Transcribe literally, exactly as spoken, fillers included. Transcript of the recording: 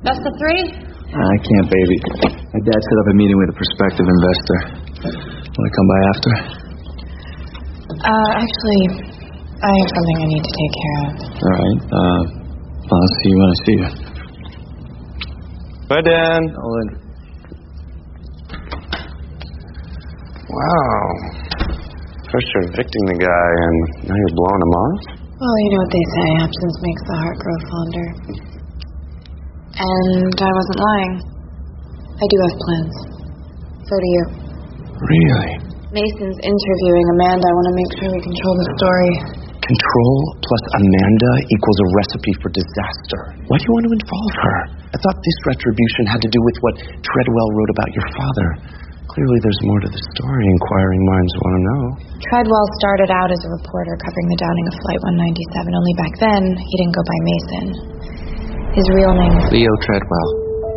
That's the three? I can't, baby. My dad set up a meeting with a prospective investor. Want to come by after? Uh, actually, I have something I need to take care of. All right. Uh, I'll see you when I see you. Bye, Dan. Nolan. Wow. First you're evicting the guy, and now you're blowing him off? Well, you know what they say, absence makes the heart grow fonder. And I wasn't lying. I do have plans. So do you. Really? Mason's interviewing Amanda. I want to make sure we control the story. Control plus Amanda equals a recipe for disaster. Why do you want to involve her? I thought this retribution had to do with what Treadwell wrote about your father. Clearly there's more to the story. Inquiring minds want to know. Treadwell started out as a reporter covering the downing of Flight one ninety-seven. Only back then, he didn't go by Mason. His real name was Leo Treadwell.